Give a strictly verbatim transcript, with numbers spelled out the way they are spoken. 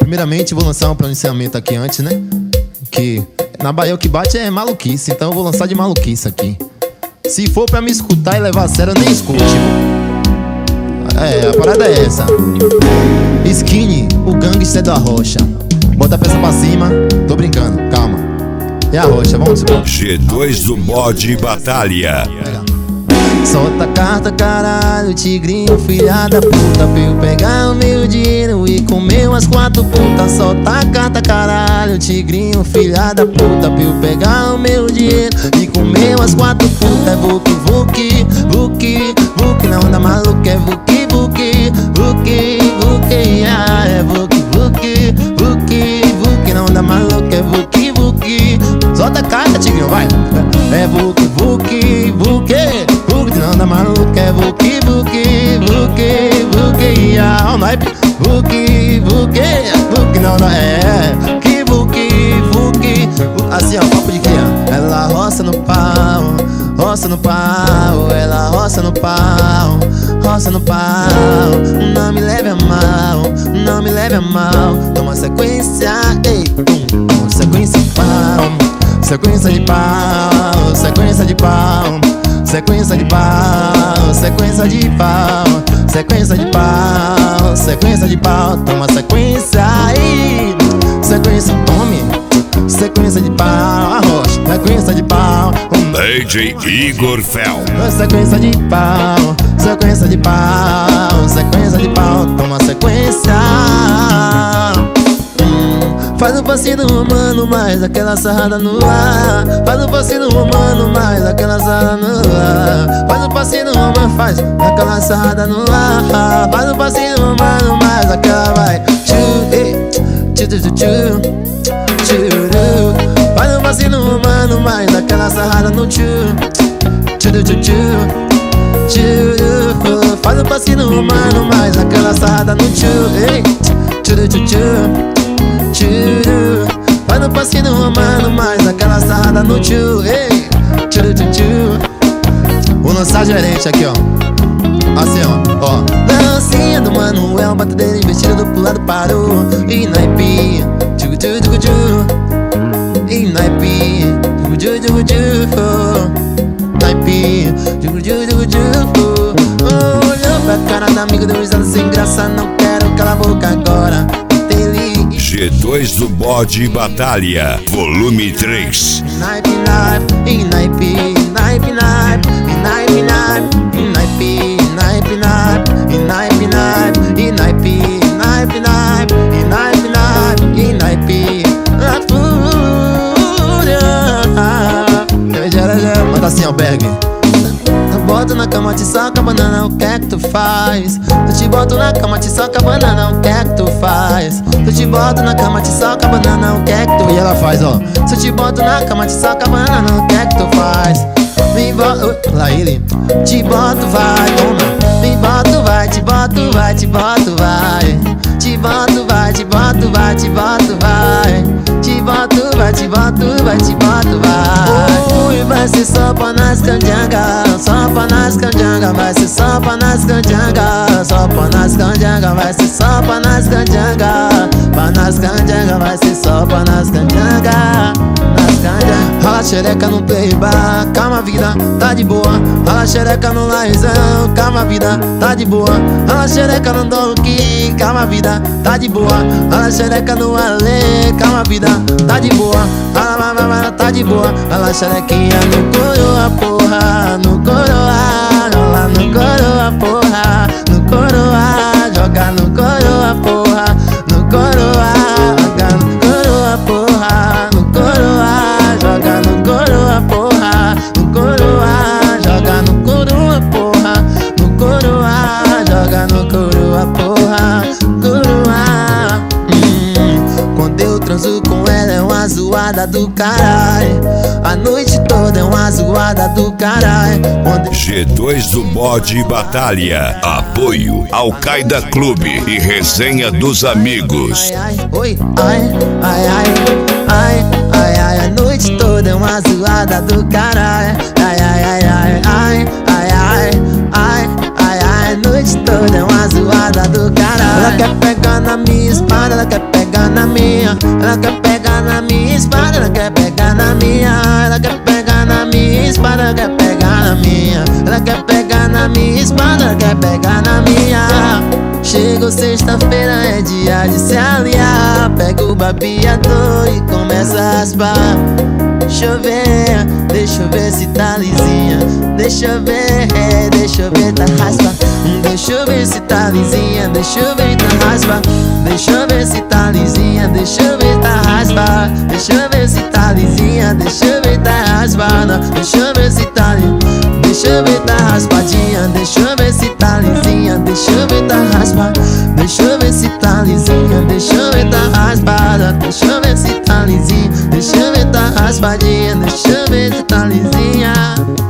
Primeiramente vou lançar um pronunciamento aqui antes, né? Que na Bahia o que bate é maluquice, então eu vou lançar de maluquice aqui. Se for pra me escutar e levar a sério, eu nem escute. É, a parada é essa. Skinny, o gangster da rocha. Bota a peça pra cima, tô brincando, calma. E a rocha, vamos embora. G dois do Bode Batalha. Solta a carta, caralho, tigrinho, filha da puta, pra eu pegar o meu dinheiro e comer umas quatro putas. Solta a carta, caralho, tigrinho, filha da puta, pra eu pegar o meu dinheiro e comer umas quatro putas. É vuki, vuki, vuki, vuki, na onda maluca, é vuki, vuki, vuki, vuki, ah, é vuki, vuki, vuki, vuki, na onda maluca, é vuki, vuki. Solta a carta, tigrinho, vai. É vuki, vuki, vuki, vuki, na onda maluca, é vuki, vuki, vuki, vuki, ah, o naipe, vuki, vuki, vuki, na onda, é, que vuki, vuki, assim ó, papo de criança. Ela roça no pau, roça no pau, ela roça no pau, roça no pau. Não me leve a mal, não me leve a mal. Toma sequência, ei, pum, pum, sequência de pau, sequência de pau, sequência de pau, sequência de pau, sequência de pau, sequência de pau, sequência de pau. Toma sequência aí, sequência, tome, sequência de pau, arrocha, sequência de pau. D J Igor Fel. Sequência de pau, sequência de pau, sequência de pau. Toma sequência. hum, Faz um passinho humano, mais aquela sarrada no ar. Faz um passinho humano, mais aquela sarrada no ar. Faz um passinho humano, faz aquela sarrada no ar. Faz um passinho humano, mais aquela vai. Tchu, ei, tchu, tchu, tchu, tchu. Faz um passinho humano, mais aquela sarrada no tchu, tchu, tchu, tchu, tchu. Faz um passinho humano, mais aquela sarrada no tchu, ei, tchu, tchu, tchu, tchu. Faz um passinho humano, mais aquela sarrada no tchu, ei, tchu, tchu, tchu. Vou lançar gerente aqui, ó. Assim, ó, ó. Dancinha do Manuel, bata dele, vestido pro lado parou. E naipe, tchu, tchu, tchu, tchu. E naipe, tchu, tchu, tchu. Naipe, tchu, tchu, tchu, tchu. Olhou pra cara da amiga, deu risada sem graça. Não quero calar a boca agora. G dois do Bode Batalha, volume três. Naipe, naipe, naipe, naipe, naipe, naipe, naipe, naipe, naipe, naipe, naipe, naipe, naipe, naipe, naipe, naipe, naipe, a fúria. Manda assim, Albergue. Boto na cama, te soca, banana, o que é que tu faz? Eu te boto na cama, te soca, banana, o que é que tu faz? Eu te boto na cama, te soca, banana, o que é que tu... E ela faz, ó. Se eu te boto na cama, te soca, banana, o que é que tu faz? Me boto... Lá ele. Te boto, vai, toma. Me boto, vai, te boto, vai, te boto, vai. Te boto, vai, te boto, vai, te boto, vai. Te boto, vai, te boto, vai, te boto, vai. Ui, vai ser só pra nas canjangas, só pra nas canjangas, vai ser só pra nas canjangas, só pra nas canjangas, vai ser só pra nas canjangas, pra nas canjangas, vai ser só pra nas canjangas, nas canjangas. Rala xereca no playbar, calma vida, tá de boa. Rala xereca no laizão, calma vida, tá de boa. Rala xereca no donkey, calma vida, tá de boa. Rala xereca no ale, calma vida, tá de boa. Rala, rala, tá de boa. Rala xerequinha no coroa, porra, no coroa. Rola no coroa, porra, no coroa. Joga no coroa, porra, no coroa. Joga no coroa, porra, no coroa. Joga no coroa, porra, no coroa. Joga no coroa, porra, no coroa. Joga no coroa, porra, coroa. Hum, quando eu transo com ela é uma zoada do caralho. A noite toda é uma zoada do caralho. Quando... G dois do Bode Batalha. Apoio Al-Qaeda Clube e Resenha dos Amigos. Ai, ai, oi, ai, ai, ai, ai, ai, ai, a noite toda é uma zoada do caralho. Ai, ai, ai, ai, ai, ai, ai, ai, ai, ai, a noite toda é uma zoada do caralho. Ela quer pegar na minha espada, ela quer pegar pegar na minha, ela quer pegar na minha espada, ela quer pegar na minha, ela quer pegar na minha espada, ela quer pegar na minha, ela quer pegar na minha espada, ela quer pegar na minha. Chegou sexta-feira, é dia de se aliar. Pega o babeador e começa a raspar. Deixa eu ver, deixa eu ver se tá lisinha. Deixa eu ver, deixa eu ver, tá raspa. Deixa eu ver se tá lisinha. Deixa eu ver, tá raspa. Deixa eu ver se tá lisinha. Deixa eu ver, tá raspa. Deixa eu ver se tá lisinha. Deixa eu ver, tá raspada. Deixa eu ver se tá lisinha. Deixa eu ver, tá raspadinha. Deixa eu ver se tá lisinha. Deixa eu ver, tá raspa. Deixa eu ver se tá lisinha. Deixa eu ver, tá raspada. Deixa eu ver se tá lisinha. Deixa eu ver, tá raspadinha. Deixa eu ver se tá lisinha.